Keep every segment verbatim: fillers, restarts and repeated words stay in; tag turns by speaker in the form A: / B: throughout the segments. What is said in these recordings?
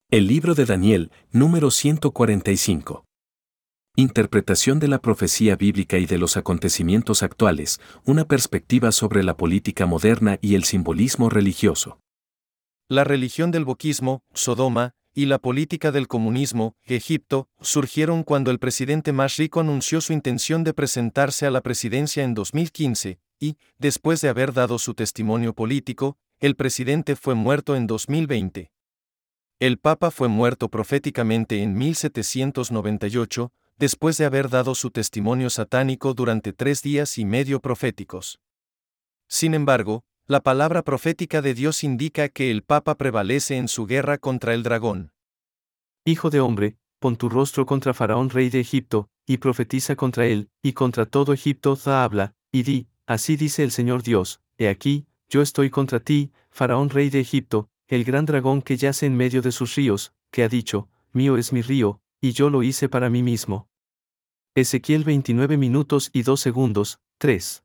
A: El libro de Daniel, número ciento cuarenta y cinco. Interpretación de la profecía bíblica y de los acontecimientos actuales, una perspectiva sobre la política moderna y el simbolismo religioso.
B: La religión del wokismo, Sodoma, y la política del comunismo, Egipto, surgieron cuando el presidente más rico anunció su intención de presentarse a la presidencia en dos mil quince, y, después de haber dado su testimonio político, el presidente fue muerto en dos mil veinte. El Papa fue muerto proféticamente en mil setecientos noventa y ocho, después de haber dado su testimonio satánico durante tres días y medio proféticos. Sin embargo, la palabra profética de Dios indica que el Papa prevalece en su guerra contra el dragón.
C: Hijo de hombre, pon tu rostro contra Faraón rey de Egipto, y profetiza contra él, y contra todo Egipto da habla, y di, así dice el Señor Dios, he aquí, yo estoy contra ti, Faraón rey de Egipto, el gran dragón que yace en medio de sus ríos, que ha dicho, mío es mi río, y yo lo hice para mí mismo. Ezequiel veintinueve minutos y dos segundos, tres.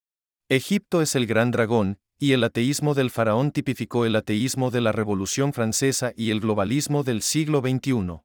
B: Egipto es el gran dragón, y el ateísmo del faraón tipificó el ateísmo de la Revolución Francesa y el globalismo del siglo veintiuno.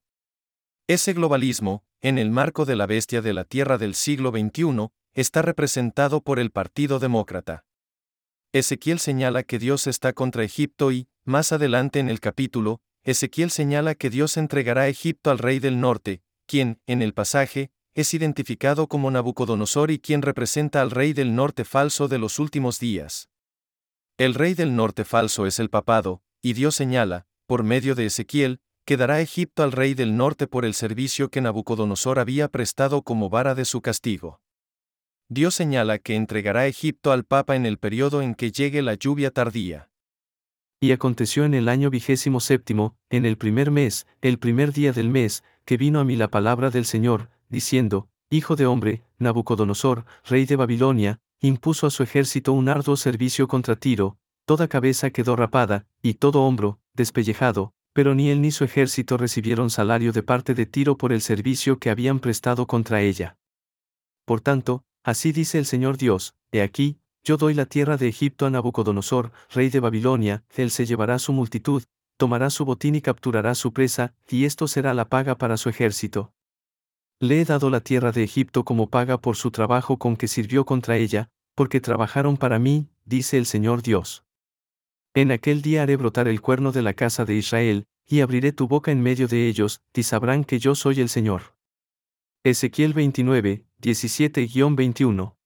B: Ese globalismo, en el marco de la bestia de la tierra del siglo veintiuno, está representado por el Partido Demócrata. Ezequiel señala que Dios está contra Egipto y, más adelante en el capítulo, Ezequiel señala que Dios entregará Egipto al rey del norte, quien, en el pasaje, es identificado como Nabucodonosor y quien representa al rey del norte falso de los últimos días. El rey del norte falso es el papado, y Dios señala, por medio de Ezequiel, que dará Egipto al rey del norte por el servicio que Nabucodonosor había prestado como vara de su castigo. Dios señala que entregará Egipto al Papa en el periodo en que llegue la lluvia tardía.
C: Y aconteció en el año vigésimo séptimo, en el primer mes, el primer día del mes, que vino a mí la palabra del Señor, diciendo, Hijo de hombre, Nabucodonosor, rey de Babilonia, impuso a su ejército un arduo servicio contra Tiro, toda cabeza quedó rapada, y todo hombro, despellejado, pero ni él ni su ejército recibieron salario de parte de Tiro por el servicio que habían prestado contra ella. Por tanto, así dice el Señor Dios, he aquí, yo doy la tierra de Egipto a Nabucodonosor, rey de Babilonia, él se llevará su multitud, tomará su botín y capturará su presa, y esto será la paga para su ejército. Le he dado la tierra de Egipto como paga por su trabajo con que sirvió contra ella, porque trabajaron para mí, dice el Señor Dios. En aquel día haré brotar el cuerno de la casa de Israel, y abriré tu boca en medio de ellos, y sabrán que yo soy el Señor. Ezequiel veintinueve, diecisiete a veintiuno.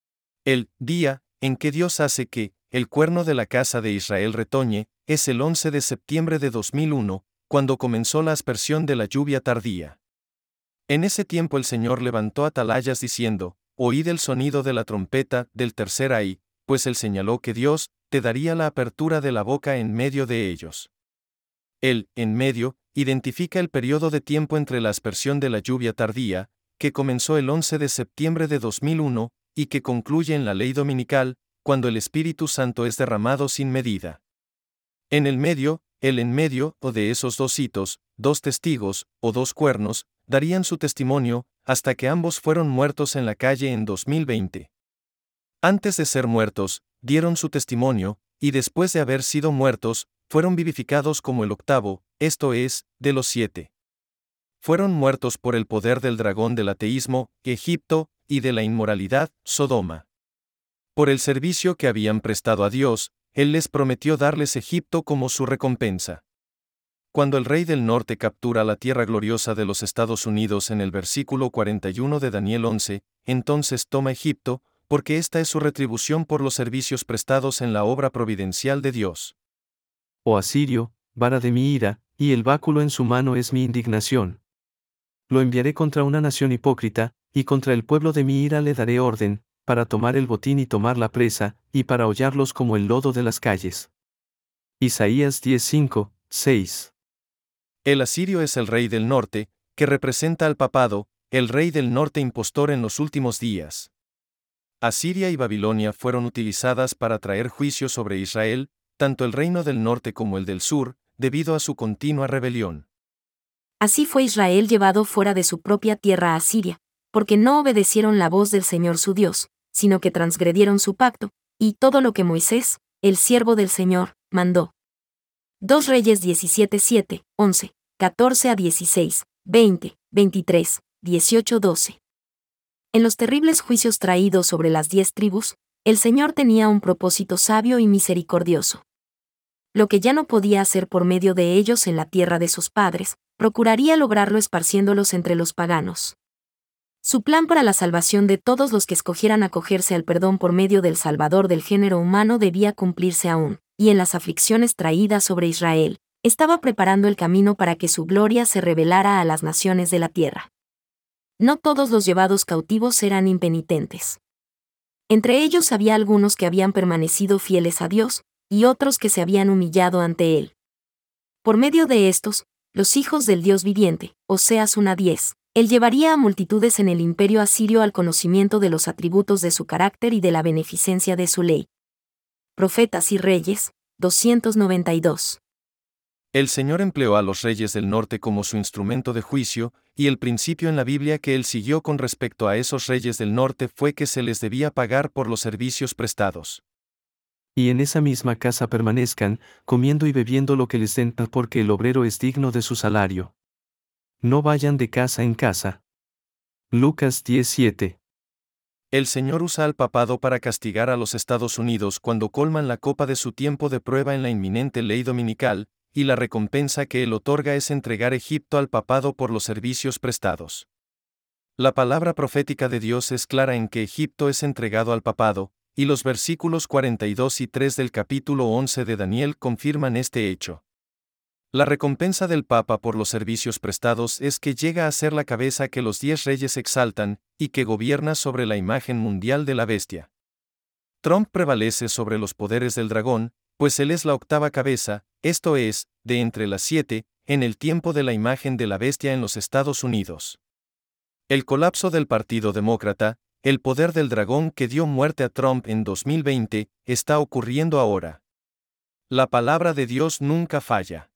B: El día en que Dios hace que el cuerno de la casa de Israel retoñe es el once de septiembre de dos mil uno, cuando comenzó la aspersión de la lluvia tardía. En ese tiempo el Señor levantó atalayas diciendo, oíd el sonido de la trompeta del tercer ay, pues él señaló que Dios te daría la apertura de la boca en medio de ellos. El en medio identifica el periodo de tiempo entre la aspersión de la lluvia tardía, que comenzó el once de septiembre de dos mil uno, y que concluye en la ley dominical, cuando el Espíritu Santo es derramado sin medida. En el medio, el en medio, o de esos dos hitos, dos testigos, o dos cuernos, darían su testimonio, hasta que ambos fueron muertos en la calle en dos mil veinte. Antes de ser muertos, dieron su testimonio, y después de haber sido muertos, fueron vivificados como el octavo, esto es, de los siete. Fueron muertos por el poder del dragón del ateísmo, Egipto, y de la inmoralidad, Sodoma. Por el servicio que habían prestado a Dios, Él les prometió darles Egipto como su recompensa. Cuando el rey del norte captura la tierra gloriosa de los Estados Unidos en el versículo cuarenta y uno de Daniel once, entonces toma Egipto, porque esta es su retribución por los servicios prestados en la obra providencial de Dios.
C: Oh Asirio, vara de mi ira, y el báculo en su mano es mi indignación. Lo enviaré contra una nación hipócrita, y contra el pueblo de mi ira le daré orden, para tomar el botín y tomar la presa, y para hollarlos como el lodo de las calles. Isaías diez cinco, seis.
B: El asirio es el rey del norte, que representa al papado, el rey del norte impostor en los últimos días. Asiria y Babilonia fueron utilizadas para traer juicio sobre Israel, tanto el reino del norte como el del sur, debido a su continua rebelión.
D: Así fue Israel llevado fuera de su propia tierra a Asiria, porque no obedecieron la voz del Señor su Dios, sino que transgredieron su pacto, y todo lo que Moisés, el siervo del Señor, mandó. dos Reyes diecisiete siete, once. catorce a dieciséis, veinte, veintitrés, dieciocho a doce. En los terribles juicios traídos sobre las diez tribus, el Señor tenía un propósito sabio y misericordioso. Lo que ya no podía hacer por medio de ellos en la tierra de sus padres, procuraría lograrlo esparciéndolos entre los paganos. Su plan para la salvación de todos los que escogieran acogerse al perdón por medio del Salvador del género humano debía cumplirse aún, y en las aflicciones traídas sobre Israel, estaba preparando el camino para que su gloria se revelara a las naciones de la tierra. No todos los llevados cautivos eran impenitentes. Entre ellos había algunos que habían permanecido fieles a Dios, y otros que se habían humillado ante Él. Por medio de estos, los hijos del Dios viviente, Oseas uno diez, Él llevaría a multitudes en el imperio asirio al conocimiento de los atributos de su carácter y de la beneficencia de su ley. Profetas y Reyes, doscientos noventa y dos.
B: El Señor empleó a los reyes del norte como su instrumento de juicio, y el principio en la Biblia que Él siguió con respecto a esos reyes del norte fue que se les debía pagar por los servicios prestados.
C: Y en esa misma casa permanezcan, comiendo y bebiendo lo que les den, porque el obrero es digno de su salario. No vayan de casa en casa. Lucas diecisiete.
B: El Señor usa al papado para castigar a los Estados Unidos cuando colman la copa de su tiempo de prueba en la inminente ley dominical, y la recompensa que Él otorga es entregar Egipto al papado por los servicios prestados. La palabra profética de Dios es clara en que Egipto es entregado al papado, y los versículos cuarenta y dos y tres del capítulo once de Daniel confirman este hecho. La recompensa del Papa por los servicios prestados es que llega a ser la cabeza que los diez reyes exaltan, y que gobierna sobre la imagen mundial de la bestia. Trump prevalece sobre los poderes del dragón, pues él es la octava cabeza, esto es, de entre las siete, en el tiempo de la imagen de la bestia en los Estados Unidos. El colapso del Partido Demócrata, el poder del dragón que dio muerte a Trump en dos mil veinte, está ocurriendo ahora. La palabra de Dios nunca falla.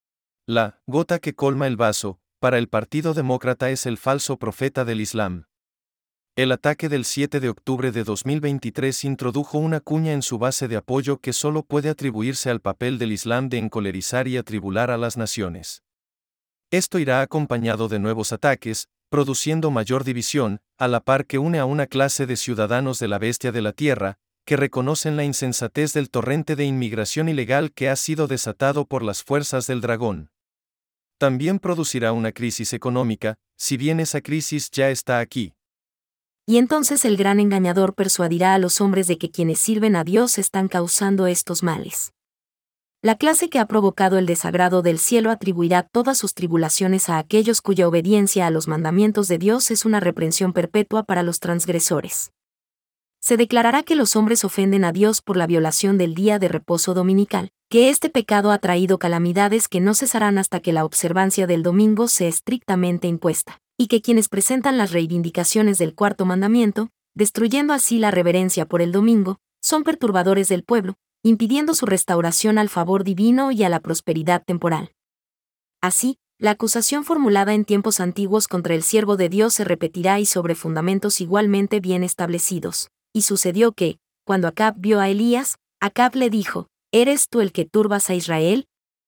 B: La gota que colma el vaso, para el Partido Demócrata es el falso profeta del Islam. El ataque del siete de octubre de dos mil veintitrés introdujo una cuña en su base de apoyo que solo puede atribuirse al papel del Islam de encolerizar y atribular a las naciones. Esto irá acompañado de nuevos ataques, produciendo mayor división, a la par que une a una clase de ciudadanos de la bestia de la tierra, que reconocen la insensatez del torrente de inmigración ilegal que ha sido desatado por las fuerzas del dragón. También producirá una crisis económica, si bien esa crisis ya está aquí.
D: Y entonces el gran engañador persuadirá a los hombres de que quienes sirven a Dios están causando estos males. La clase que ha provocado el desagrado del cielo atribuirá todas sus tribulaciones a aquellos cuya obediencia a los mandamientos de Dios es una reprensión perpetua para los transgresores. Se declarará que los hombres ofenden a Dios por la violación del día de reposo dominical, que este pecado ha traído calamidades que no cesarán hasta que la observancia del domingo sea estrictamente impuesta, y que quienes presentan las reivindicaciones del cuarto mandamiento, destruyendo así la reverencia por el domingo, son perturbadores del pueblo, impidiendo su restauración al favor divino y a la prosperidad temporal. Así, la acusación formulada en tiempos antiguos contra el siervo de Dios se repetirá y sobre fundamentos igualmente bien establecidos. Y sucedió que, cuando Acab vio a Elías, Acab le dijo, ¿eres tú el que turbas a Israel?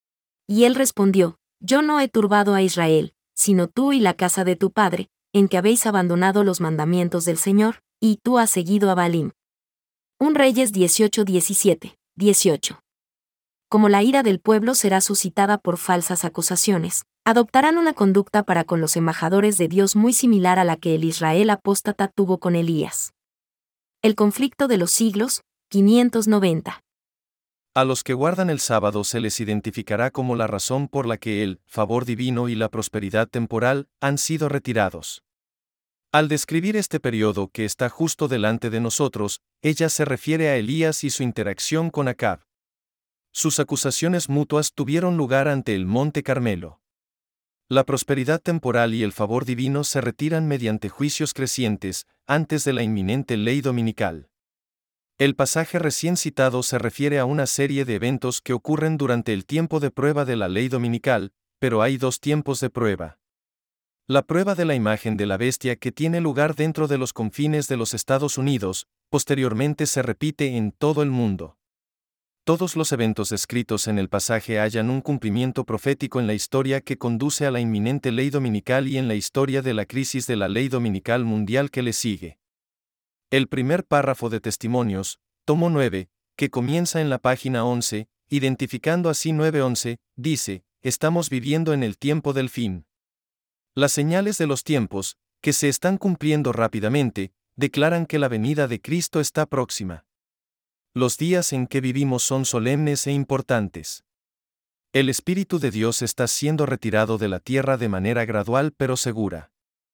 D: Y él respondió, yo no he turbado a Israel, sino tú y la casa de tu padre, en que habéis abandonado los mandamientos del Señor, y tú has seguido a Baalim. un Reyes dieciocho diecisiete, dieciocho. Como la ira del pueblo será suscitada por falsas acusaciones, adoptarán una conducta para con los embajadores de Dios muy similar a la que el Israel apóstata tuvo con Elías. El conflicto de los siglos, quinientos noventa.
B: A los que guardan el sábado se les identificará como la razón por la que el favor divino y la prosperidad temporal han sido retirados. Al describir este periodo que está justo delante de nosotros, ella se refiere a Elías y su interacción con Acab. Sus acusaciones mutuas tuvieron lugar ante el Monte Carmelo. La prosperidad temporal y el favor divino se retiran mediante juicios crecientes, antes de la inminente ley dominical. El pasaje recién citado se refiere a una serie de eventos que ocurren durante el tiempo de prueba de la ley dominical, pero hay dos tiempos de prueba. La prueba de la imagen de la bestia que tiene lugar dentro de los confines de los Estados Unidos, posteriormente se repite en todo el mundo. todos los eventos descritos en el pasaje hallan un cumplimiento profético en la historia que conduce a la inminente ley dominical y en la historia de la crisis de la ley dominical mundial que le sigue. El primer párrafo de Testimonios, tomo nueve, que comienza en la página once, identificando así nueve once, dice, estamos viviendo en el tiempo del fin. Las señales de los tiempos, que se están cumpliendo rápidamente, declaran que la venida de Cristo está próxima. Los días en que vivimos son solemnes e importantes. El Espíritu de Dios está siendo retirado de la tierra de manera gradual pero segura.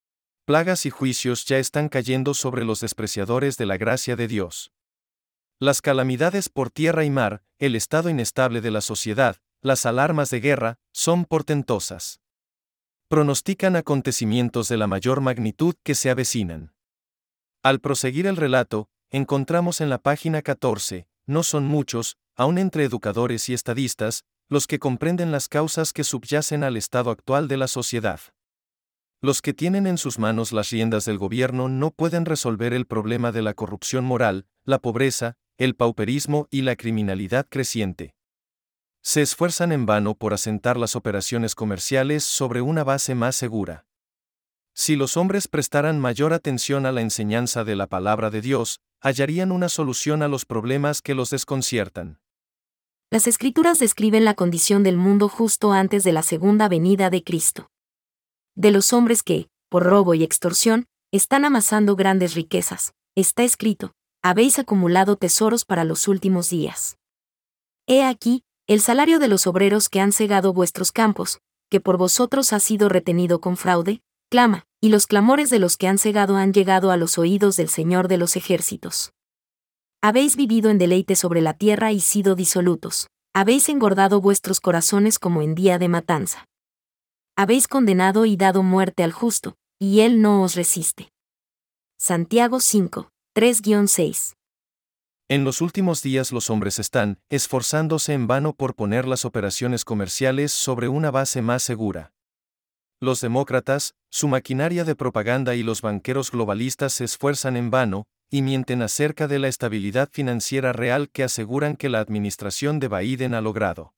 B: Plagas y juicios ya están cayendo sobre los despreciadores de la gracia de Dios. Las calamidades por tierra y mar, el estado inestable de la sociedad, las alarmas de guerra, son portentosas. Pronostican acontecimientos de la mayor magnitud que se avecinan. Al proseguir el relato, encontramos en la página catorce, no son muchos, aun entre educadores y estadistas, los que comprenden las causas que subyacen al estado actual de la sociedad. Los que tienen en sus manos las riendas del gobierno no pueden resolver el problema de la corrupción moral, la pobreza, el pauperismo y la criminalidad creciente. Se esfuerzan en vano por asentar las operaciones comerciales sobre una base más segura. Si los hombres prestaran mayor atención a la enseñanza de la palabra de Dios, hallarían una solución a los problemas que los desconciertan.
D: Las Escrituras describen la condición del mundo justo antes de la segunda venida de Cristo. De los hombres que, por robo y extorsión, están amasando grandes riquezas, está escrito, habéis acumulado tesoros para los últimos días. He aquí, el salario de los obreros que han cegado vuestros campos, que por vosotros ha sido retenido con fraude, clama, y los clamores de los que han cegado han llegado a los oídos del Señor de los ejércitos. Habéis vivido en deleite sobre la tierra y sido disolutos, habéis engordado vuestros corazones como en día de matanza. Habéis condenado y dado muerte al justo, y él no os resiste. Santiago cinco, tres a seis.
B: En los últimos días los hombres están esforzándose en vano por poner las operaciones comerciales sobre una base más segura. Los demócratas, su maquinaria de propaganda y los banqueros globalistas se esfuerzan en vano, y mienten acerca de la estabilidad financiera real que aseguran que la administración de Biden ha logrado.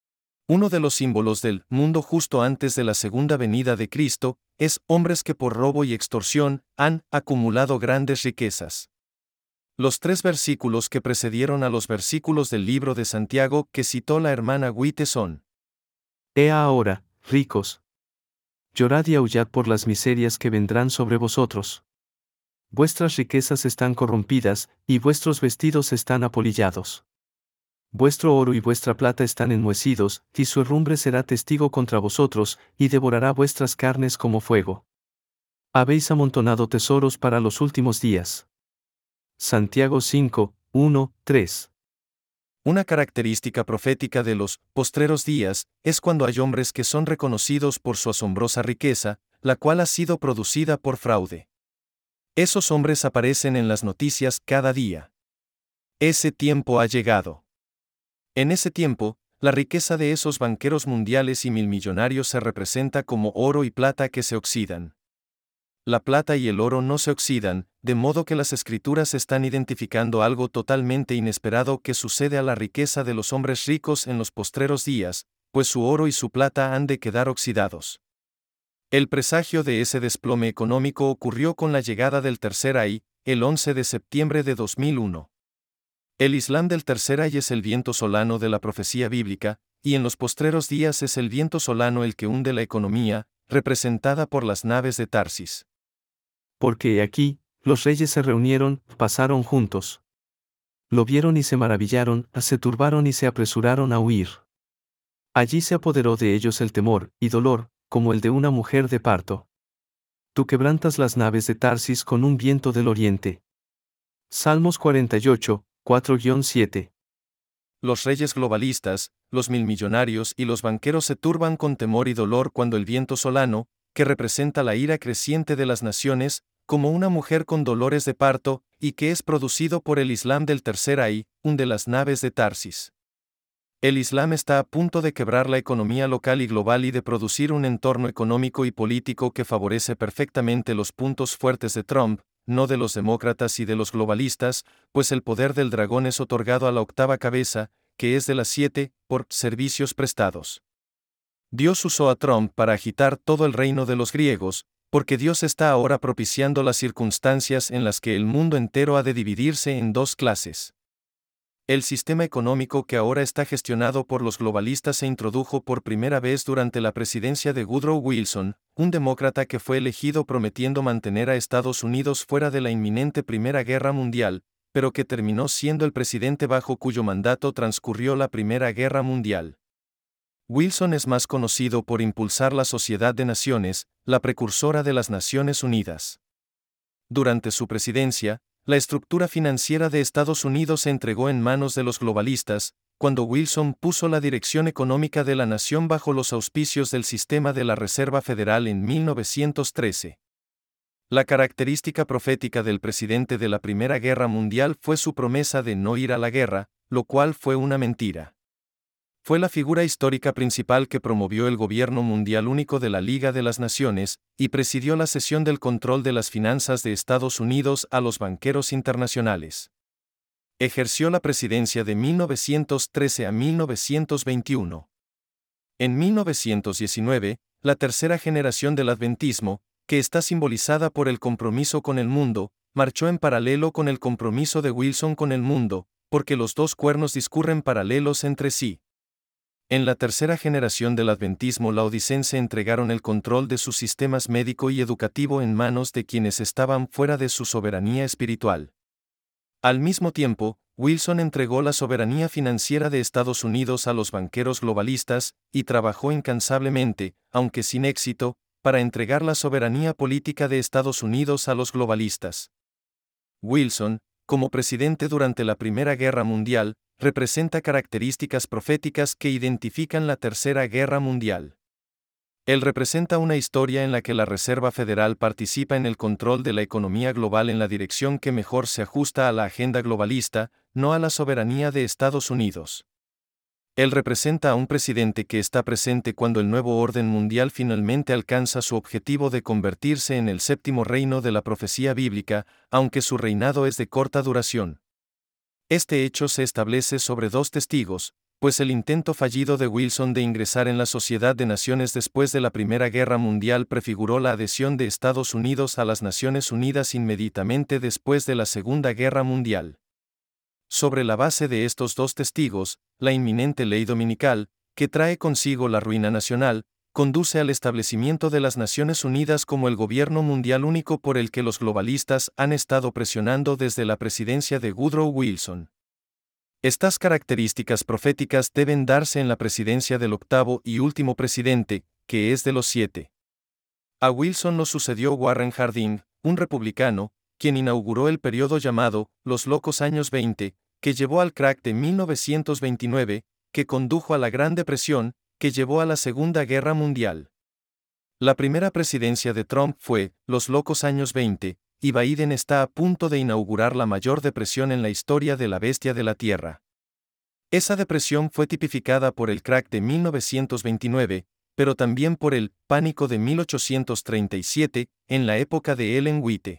B: Uno de los símbolos del mundo justo antes de la segunda venida de Cristo es hombres que por robo y extorsión han acumulado grandes riquezas. Los tres versículos que precedieron a los versículos del libro de Santiago que citó la hermana Witte son:
C: Ea ahora, ricos, llorad y aullad por las miserias que vendrán sobre vosotros. Vuestras riquezas están corrompidas, y vuestros vestidos están apolillados. Vuestro oro y vuestra plata están enmohecidos, y su herrumbre será testigo contra vosotros, y devorará vuestras carnes como fuego. Habéis amontonado tesoros para los últimos días. Santiago cinco, uno, tres.
B: Una característica profética de los postreros días es cuando hay hombres que son reconocidos por su asombrosa riqueza, la cual ha sido producida por fraude. Esos hombres aparecen en las noticias cada día. Ese tiempo ha llegado. En ese tiempo, la riqueza de esos banqueros mundiales y milmillonarios se representa como oro y plata que se oxidan. La plata y el oro no se oxidan, de modo que las Escrituras están identificando algo totalmente inesperado que sucede a la riqueza de los hombres ricos en los postreros días, pues su oro y su plata han de quedar oxidados. El presagio de ese desplome económico ocurrió con la llegada del tercer ay, el once de septiembre de dos mil uno. El Islam del tercer ay es el viento solano de la profecía bíblica, y en los postreros días es el viento solano el que hunde la economía, representada por las naves de Tarsis.
C: Porque aquí, los reyes se reunieron, pasaron juntos. Lo vieron y se maravillaron, se turbaron y se apresuraron a huir. Allí se apoderó de ellos el temor y dolor, como el de una mujer de parto. Tú quebrantas las naves de Tarsis con un viento del oriente. Salmos cuarenta y ocho, cuatro a siete.
B: Los reyes globalistas, los milmillonarios y los banqueros se turban con temor y dolor cuando el viento solano, que representa la ira creciente de las naciones, como una mujer con dolores de parto, y que es producido por el Islam del tercer ay, hunde las naves de Tarsis. El Islam está a punto de quebrar la economía local y global y de producir un entorno económico y político que favorece perfectamente los puntos fuertes de Trump, no de los demócratas y de los globalistas, pues el poder del dragón es otorgado a la octava cabeza, que es de las siete, por servicios prestados. Dios usó a Trump para agitar todo el reino de los griegos, porque Dios está ahora propiciando las circunstancias en las que el mundo entero ha de dividirse en dos clases. El sistema económico que ahora está gestionado por los globalistas se introdujo por primera vez durante la presidencia de Woodrow Wilson, un demócrata que fue elegido prometiendo mantener a Estados Unidos fuera de la inminente Primera Guerra Mundial, pero que terminó siendo el presidente bajo cuyo mandato transcurrió la Primera Guerra Mundial. Wilson es más conocido por impulsar la Sociedad de Naciones, la precursora de las Naciones Unidas. Durante su presidencia, la estructura financiera de Estados Unidos se entregó en manos de los globalistas, cuando Wilson puso la dirección económica de la nación bajo los auspicios del sistema de la Reserva Federal en mil novecientos trece. La característica profética del presidente de la Primera Guerra Mundial fue su promesa de no ir a la guerra, lo cual fue una mentira. Fue la figura histórica principal que promovió el gobierno mundial único de la Liga de las Naciones, y presidió la cesión del control de las finanzas de Estados Unidos a los banqueros internacionales. Ejerció la presidencia de mil novecientos trece a mil novecientos veintiuno. En mil novecientos diecinueve, la tercera generación del adventismo, que está simbolizada por el compromiso con el mundo, marchó en paralelo con el compromiso de Wilson con el mundo, porque los dos cuernos discurren paralelos entre sí. En la tercera generación del adventismo laodicense entregaron el control de sus sistemas médico y educativo en manos de quienes estaban fuera de su soberanía espiritual. Al mismo tiempo, Wilson entregó la soberanía financiera de Estados Unidos a los banqueros globalistas, y trabajó incansablemente, aunque sin éxito, para entregar la soberanía política de Estados Unidos a los globalistas. Wilson, como presidente durante la Primera Guerra Mundial, representa características proféticas que identifican la Tercera Guerra Mundial. Él representa una historia en la que la Reserva Federal participa en el control de la economía global en la dirección que mejor se ajusta a la agenda globalista, no a la soberanía de Estados Unidos. Él representa a un presidente que está presente cuando el nuevo orden mundial finalmente alcanza su objetivo de convertirse en el séptimo reino de la profecía bíblica, aunque su reinado es de corta duración. Este hecho se establece sobre dos testigos, pues el intento fallido de Wilson de ingresar en la Sociedad de Naciones después de la Primera Guerra Mundial prefiguró la adhesión de Estados Unidos a las Naciones Unidas inmediatamente después de la Segunda Guerra Mundial. Sobre la base de estos dos testigos, la inminente ley dominical, que trae consigo la ruina nacional, conduce al establecimiento de las Naciones Unidas como el gobierno mundial único por el que los globalistas han estado presionando desde la presidencia de Woodrow Wilson. Estas características proféticas deben darse en la presidencia del octavo y último presidente, que es de los siete. A Wilson lo sucedió Warren Harding, un republicano, quien inauguró el periodo llamado los locos años veinte, que llevó al crack de mil novecientos veintinueve, que condujo a la Gran Depresión, que llevó a la Segunda Guerra Mundial. La primera presidencia de Trump fue los locos años veinte, y Biden está a punto de inaugurar la mayor depresión en la historia de la bestia de la Tierra. Esa depresión fue tipificada por el crack de mil novecientos veintinueve, pero también por el pánico de mil ochocientos treinta y siete, en la época de Ellen White.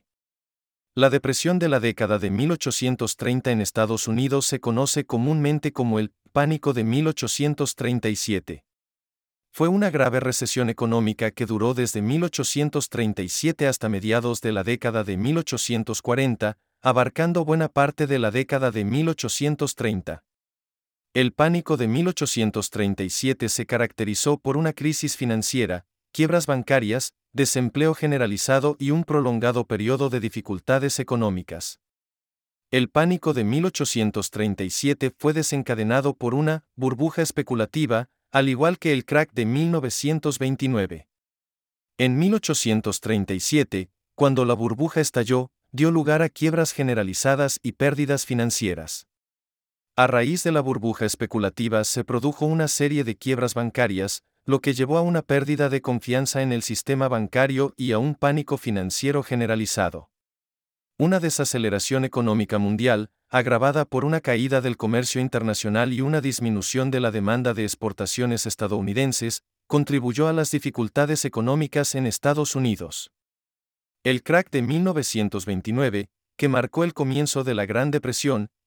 B: La depresión de la década de mil ochocientos treinta en Estados Unidos se conoce comúnmente como el pánico de mil ochocientos treinta y siete. Fue una grave recesión económica que duró desde mil ochocientos treinta y siete hasta mediados de la década de mil ochocientos cuarenta, abarcando buena parte de la década de mil ochocientos treinta. El pánico de mil ochocientos treinta y siete se caracterizó por una crisis financiera, quiebras bancarias, desempleo generalizado y un prolongado periodo de dificultades económicas. El pánico de mil ochocientos treinta y siete fue desencadenado por una burbuja especulativa, al igual que el crack de mil novecientos veintinueve. En mil ochocientos treinta y siete, cuando la burbuja estalló, dio lugar a quiebras generalizadas y pérdidas financieras. A raíz de la burbuja especulativa se produjo una serie de quiebras bancarias, lo que llevó a una pérdida de confianza en el sistema bancario y a un pánico financiero generalizado. Una desaceleración económica mundial, agravada por una caída del comercio internacional y una disminución de la demanda de exportaciones estadounidenses, contribuyó a las dificultades económicas en Estados Unidos. El crack de mil novecientos veintinueve, que marcó el comienzo de la Gran Depresión,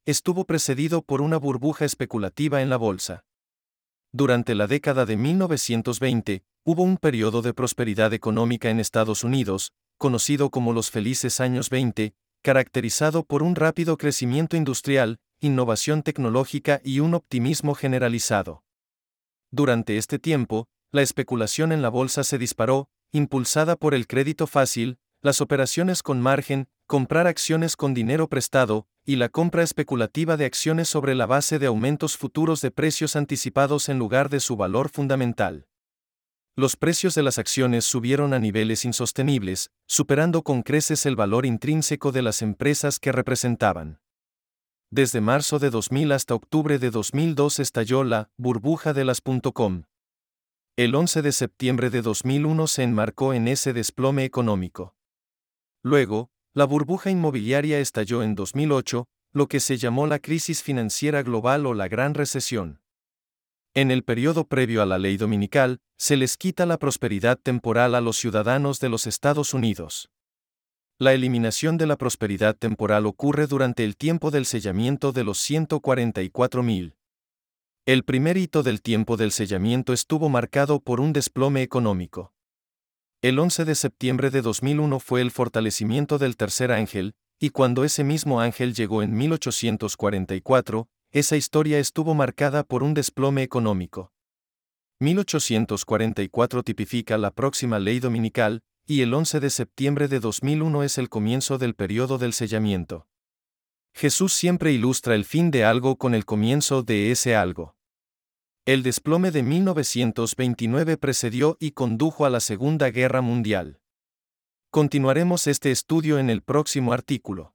B: estuvo precedido por una burbuja especulativa en la bolsa. Durante la década de mil novecientos veinte, hubo un periodo de prosperidad económica en Estados Unidos, conocido como los felices años veinte, caracterizado por un rápido crecimiento industrial, innovación tecnológica y un optimismo generalizado. Durante este tiempo, la especulación en la bolsa se disparó, impulsada por el crédito fácil, las operaciones con margen, comprar acciones con dinero prestado, y la compra especulativa de acciones sobre la base de aumentos futuros de precios anticipados en lugar de su valor fundamental. Los precios de las acciones subieron a niveles insostenibles, superando con creces el valor intrínseco de las empresas que representaban. Desde marzo de dos mil hasta octubre de dos mil dos estalló la burbuja de las .com. El once de septiembre de dos mil uno se enmarcó en ese desplome económico. Luego, la burbuja inmobiliaria estalló en dos mil ocho, lo que se llamó la crisis financiera global o la Gran Recesión. En el periodo previo a la ley dominical, se les quita la prosperidad temporal a los ciudadanos de los Estados Unidos. La eliminación de la prosperidad temporal ocurre durante el tiempo del sellamiento de los ciento cuarenta y cuatro mil. El primer hito del tiempo del sellamiento estuvo marcado por un desplome económico. El once de septiembre de dos mil uno fue el fortalecimiento del tercer ángel, y cuando ese mismo ángel llegó en mil ochocientos cuarenta y cuatro, esa historia estuvo marcada por un desplome económico. mil ochocientos cuarenta y cuatro tipifica la próxima ley dominical, y el once de septiembre de dos mil uno es el comienzo del periodo del sellamiento. Jesús siempre ilustra el fin de algo con el comienzo de ese algo. El desplome de mil novecientos veintinueve precedió y condujo a la Segunda Guerra Mundial. Continuaremos este estudio en el próximo artículo.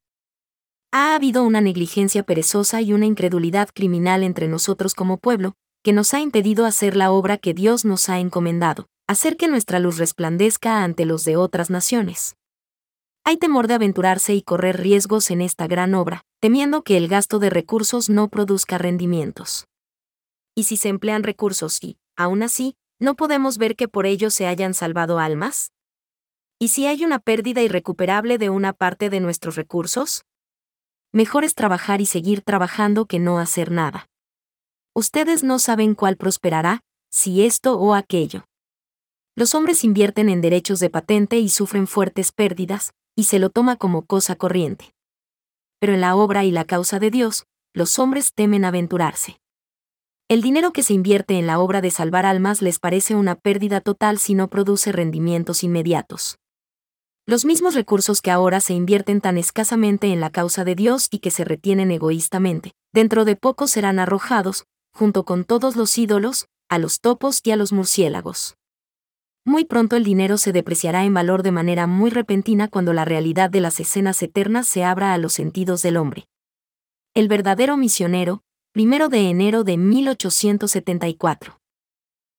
D: Ha habido una negligencia perezosa y una incredulidad criminal entre nosotros como pueblo, que nos ha impedido hacer la obra que Dios nos ha encomendado, hacer que nuestra luz resplandezca ante los de otras naciones. Hay temor de aventurarse y correr riesgos en esta gran obra, temiendo que el gasto de recursos no produzca rendimientos. ¿Y si se emplean recursos y, aún así, no podemos ver que por ello se hayan salvado almas? ¿Y si hay una pérdida irrecuperable de una parte de nuestros recursos? Mejor es trabajar y seguir trabajando que no hacer nada. Ustedes no saben cuál prosperará, si esto o aquello. Los hombres invierten en derechos de patente y sufren fuertes pérdidas, y se lo toma como cosa corriente. Pero en la obra y la causa de Dios, los hombres temen aventurarse. El dinero que se invierte en la obra de salvar almas les parece una pérdida total si no produce rendimientos inmediatos. Los mismos recursos que ahora se invierten tan escasamente en la causa de Dios y que se retienen egoístamente, dentro de poco serán arrojados, junto con todos los ídolos, a los topos y a los murciélagos. Muy pronto el dinero se depreciará en valor de manera muy repentina cuando la realidad de las escenas eternas se abra a los sentidos del hombre. El verdadero misionero, primero de enero de mil ochocientos setenta y cuatro.